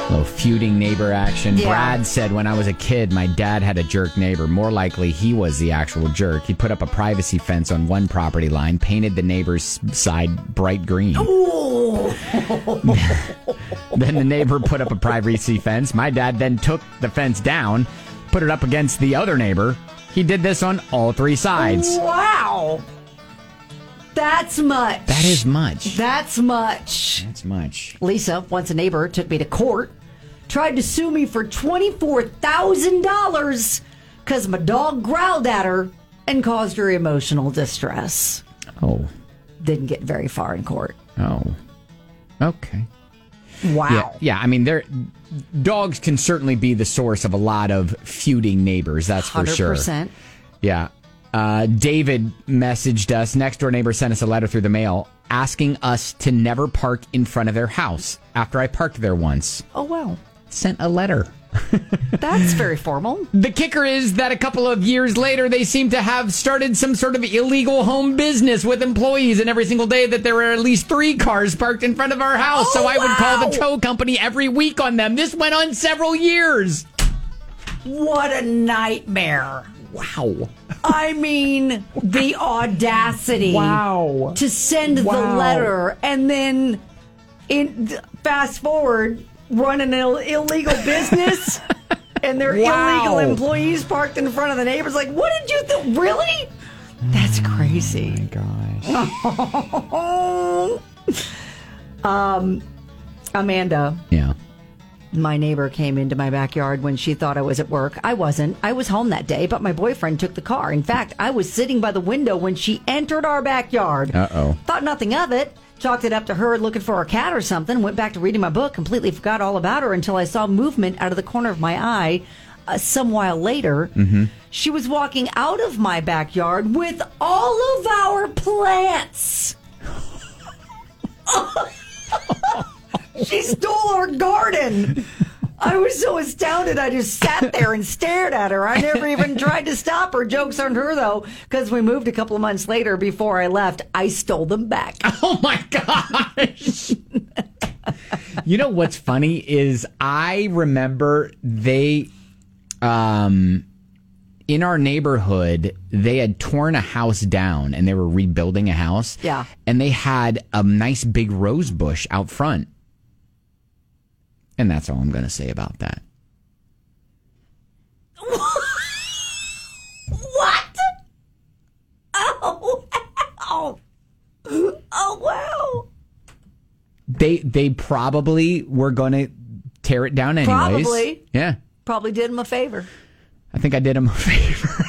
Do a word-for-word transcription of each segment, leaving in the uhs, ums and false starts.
little feuding neighbor action. Yeah. Brad said, when I was a kid, my dad had a jerk neighbor. More likely, he was the actual jerk. He put up a privacy fence on one property line, painted the neighbor's side bright green. Then the neighbor put up a privacy fence. My dad then took the fence down, put it up against the other neighbor. He did this on all three sides. Wow. That's much. That is much. That's much. That's much. Lisa, once a neighbor, took me to court, tried to sue me for twenty-four thousand dollars because my dog growled at her and caused her emotional distress. Oh. Didn't get very far in court. Oh. Okay. Wow. Yeah, yeah, I mean, they're, dogs can certainly be the source of a lot of feuding neighbors, that's for one hundred percent. sure. Yeah. Uh, David messaged us. Next door neighbor sent us a letter through the mail asking us to never park in front of their house after I parked there once. Oh, wow. Sent a letter. That's very formal. The kicker is that a couple of years later, they seem to have started some sort of illegal home business with employees, and every single day that there were at least three cars parked in front of our house. Oh, so I would call wow. the tow company every week on them. This went on several years. What a nightmare. Wow. I mean, the audacity. Wow. To send Wow. the letter and then in fast forward, run an Ill- illegal business and their Wow. illegal employees parked in front of the neighbors. Like, what did you think? Really? That's crazy. Oh, gosh. um, Amanda. Yeah. My neighbor came into my backyard when she thought I was at work. I wasn't. I was home that day, but my boyfriend took the car. In fact, I was sitting by the window when she entered our backyard. Uh-oh. Thought nothing of it. Chalked it up to her looking for a cat or something. Went back to reading my book. Completely forgot all about her until I saw movement out of the corner of my eye. Uh, some while later, Mm-hmm. she was walking out of my backyard with all of our plants. She stole our garden. I was so astounded, I just sat there and stared at her. I never even tried to stop her. Joke's on her, though, because we moved a couple of months later. Before I left, I stole them back. Oh, my gosh. You know what's funny is I remember they, um, in our neighborhood, they had torn a house down and they were rebuilding a house. Yeah. And they had a nice big rose bush out front. And that's all I'm going to say about that. What? Oh, wow. Oh, wow. They they probably were going to tear it down anyways. Probably. Yeah. Probably did him a favor. I think I did him a favor.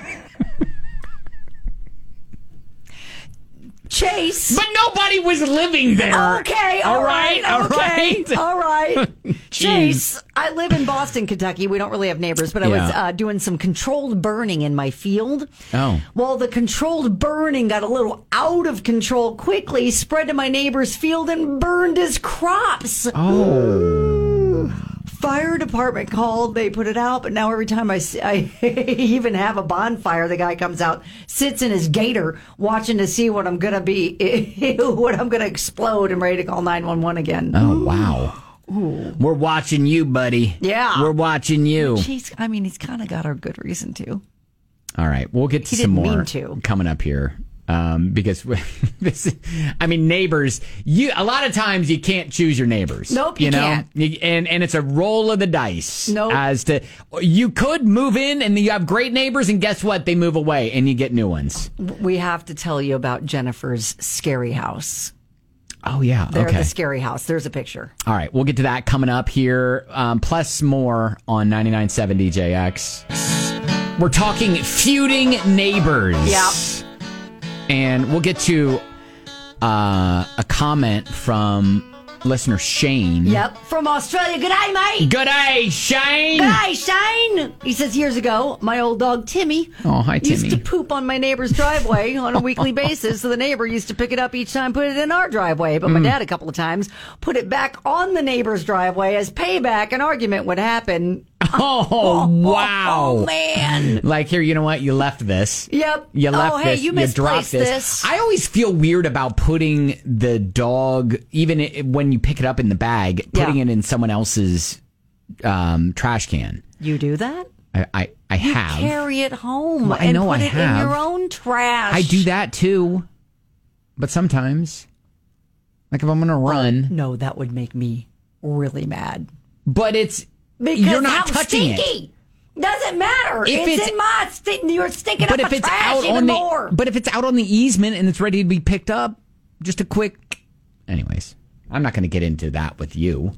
Chase. But nobody was living there. Okay, all right, all okay, right. all right. Jeez. Chase, I live in Boston, Kentucky. We don't really have neighbors, but I was Yeah. uh, doing some controlled burning in my field. Oh. Well, the controlled burning got a little out of control quickly, spread to my neighbor's field, and burned his crops. Oh. Fire department called. They put it out, but now every time I, see, I even have a bonfire, the guy comes out, sits in his gator, watching to see what I'm gonna be, what I'm gonna explode, and ready to call nine one one again. Oh, wow. Ooh. We're watching you, buddy. Yeah. We're watching you. He's, I mean, he's kind of got a good reason to. All right. We'll get to He some didn't more mean to. coming up here. Um, because this, I mean, neighbors, you, a lot of times you can't choose your neighbors. Nope, you you know? can't. You, and, and it's a roll of the dice. Nope. As to, you could move in and you have great neighbors, and guess what? They move away and you get new ones. We have to tell you about Jennifer's scary house. Oh, yeah. They're okay. the scary house. There's a picture. All right. We'll get to that coming up here. Um, plus more on ninety-nine point seven D J X. We're talking feuding neighbors. Yep. And we'll get to uh, a comment from listener Shane. Yep. From Australia. Good day, mate. Good day, Shane. Good day, Shane. He says, years ago, my old dog Timmy Oh, hi, used Timmy. to poop on my neighbor's driveway on a weekly basis. So the neighbor used to pick it up each time, put it in our driveway. But my Mm. dad, a couple of times, put it back on the neighbor's driveway as payback. An argument would happen. Oh, wow. Oh, man. Like, here, you know what? You left this. Yep. You left oh, hey, this. you dropped misplaced this. this. I always feel weird about putting the dog, even i- when you pick it up in the bag, putting Yeah. it in someone else's um, trash can. You do that? I, I, I You have. carry it home Well, I and know put I it have. in your own trash. I do that too. But sometimes, like if I'm going to run, No, that would make me really mad. but it's, Because you're not how touching it. stinky. Doesn't matter. If it's, it's- in my st- you're stinking But up if my it's trash out even on the, more. but if it's out on the easement and it's ready to be picked up, just a quick. Anyways, I'm not going to get into that with you.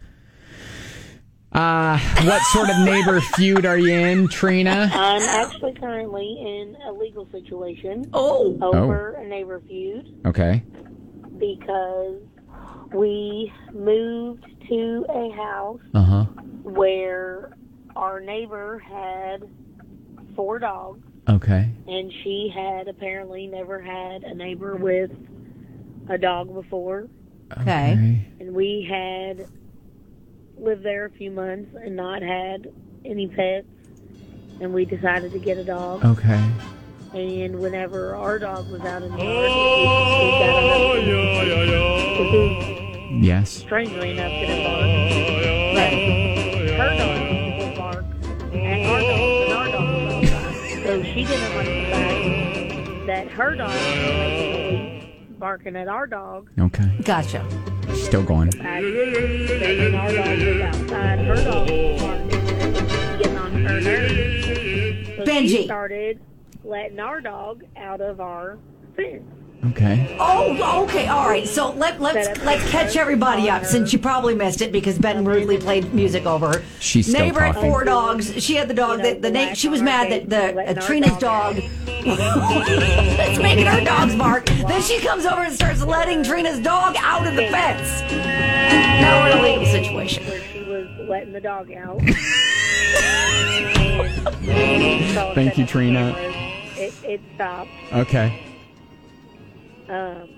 Uh, what sort of neighbor feud are you in, Trina? I'm actually currently in a legal situation oh, over a neighbor feud Okay. because we moved to a house Uh huh. where our neighbor had four dogs, Okay. and she had apparently never had a neighbor with a dog before. okay. And we had lived there a few months and not had any pets, and we decided to get a dog. Okay. And whenever our dog was out in the yard, we got a husband, Yes. strangely enough, didn't bark. But her dog would bark at our dog, and our dog was outside. So she didn't like the fact that her dog was regularly barking at our dog. Okay. Gotcha. Still going. The fact that when our dog was outside, her dog was barking, getting on her nerves. So Benji. she started letting our dog out of our fence. Okay. Oh, okay, all right. So let let's let's catch everybody up since you probably missed it because Ben rudely played music over her. She's still neighbor had talking. four dogs. She had the dog that the na- she was mad that the uh, Trina's dog. It's making her dogs bark. Then she comes over and starts letting Trina's dog out of the fence. Now we're in a legal situation. Where she was letting the dog out. Thank you, Trina. It, it stopped. Okay. Um,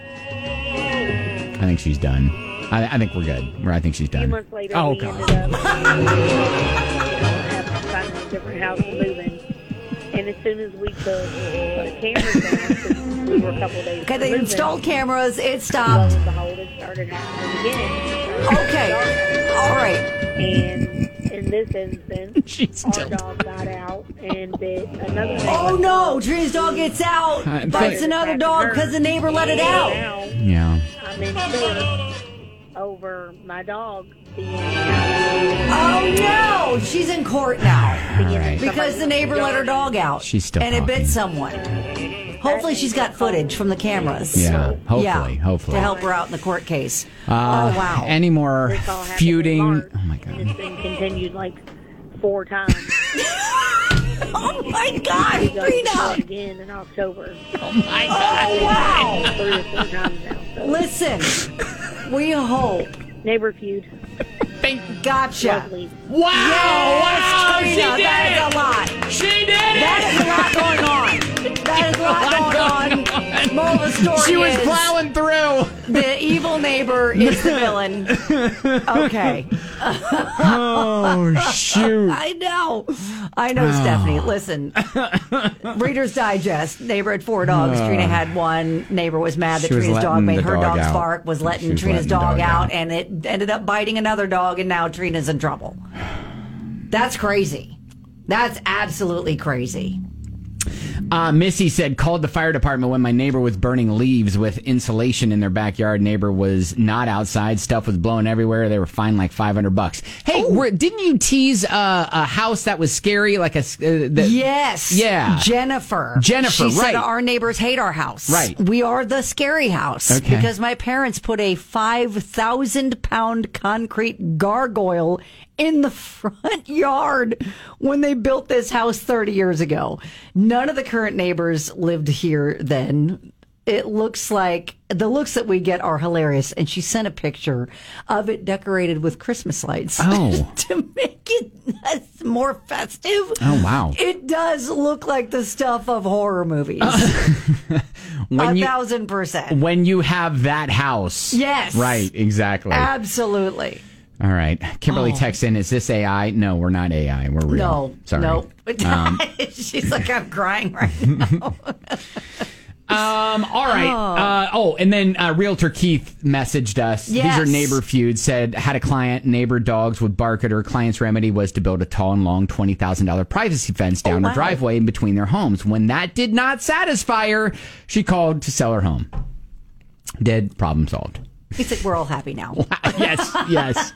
I think she's done. I, I think we're good. I think she's a few done. months later, Oh, we God. ended up having to find a different house and moving. And as soon as we could put the cameras down, because we were a couple days Okay, they moving, installed cameras. It lo stopped. and behold, it started happening again. Okay, all right. And in this instance, She's our still dog got out and bit another neighbor's Oh no! dog. Trina's dog gets out, Uh, bites thank- another dog because the neighbor let it out. Now Yeah. I'm in court over my dog being out. Oh no! She's in court now All right. because the neighbor let her dog out. She's still and it talking. bit someone. Hopefully, she's got footage from the cameras. Yeah. Hopefully. Yeah, Hopefully. to help her out in the court case. Uh, oh wow! Any more This all happened in feuding? March, Oh my and God. it's been continued like four times. oh my God, We go to court Trina! again in October. Oh wow! Three or four times now. So. Listen, we hope. Neighbor feud. Gotcha. Lovely. Wow! Yes, wow! Trina, She did that it! is a lot. She did it! That is a lot going on. That is a lot going on. Moral of the story She was is plowing through. the evil neighbor is the villain. Okay. Oh shoot! I know. I know, Stephanie. Listen. Reader's Digest. Neighbor had four dogs. Trina had one. Neighbor was mad that She was Trina's dog letting made the her dog dogs out. bark, was She letting was Trina's letting the dog, dog out, out. and it ended up biting another dog, and now Trina's in trouble. That's crazy. That's absolutely crazy. Uh, Missy said, called the fire department when my neighbor was burning leaves with insulation in their backyard. Neighbor was not outside. Stuff was blowing everywhere. They were fined like five hundred bucks. Hey, were, didn't you tease uh, a house that was scary? Like a, uh, the, Yes. Yeah. Jennifer. Jennifer, She said right. our neighbors hate our house. Right. We are the scary house. Okay. Because my parents put a five thousand pound concrete gargoyle in the front yard when they built this house thirty years ago. None of the current neighbors lived here then. It looks like the looks that we get are hilarious. And she sent a picture of it decorated with Christmas lights. Oh. to make it more festive. Oh, wow. It does look like the stuff of horror movies. when a you, thousand percent. when you have that house. Yes. Right, exactly. Absolutely. All right. Kimberly Oh. texts in, is this A I? No, we're not A I. We're real. No, Sorry. no. Um, She's like, I'm crying right now. Um, all right. Oh. Uh, oh, and then uh, Realtor Keith messaged us. Yes. These are neighbor feuds. Said, had a client, neighbor dogs would bark at her. Client's remedy was to build a tall and long twenty thousand dollars privacy fence down Oh, her wow. driveway in between their homes. When that did not satisfy her, she called to sell her home. Dead, problem solved. He's like, we're all happy now. Yes, yes.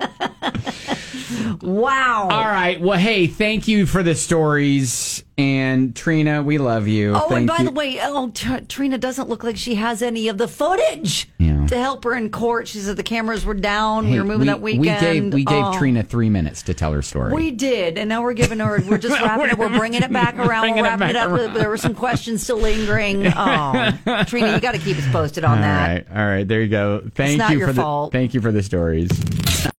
Wow. All right. Well, hey, thank you for the stories. And Trina, we love you. Oh, Thank and by you. the way, oh, T- Trina doesn't look like she has any of the footage Yeah. to help her in court. She said the cameras were down. Hey, we were moving we, that weekend. We gave, we gave Oh. Trina three minutes to tell her story. We did, and now we're giving her. We're just wrapping it. We're bringing it back around. Bringing We're it wrapping it, back up. around. There were some questions still lingering. Oh, Trina, you got to keep us posted on All that. right, all right. There you go. Thank not you your for fault. the thank you for the stories.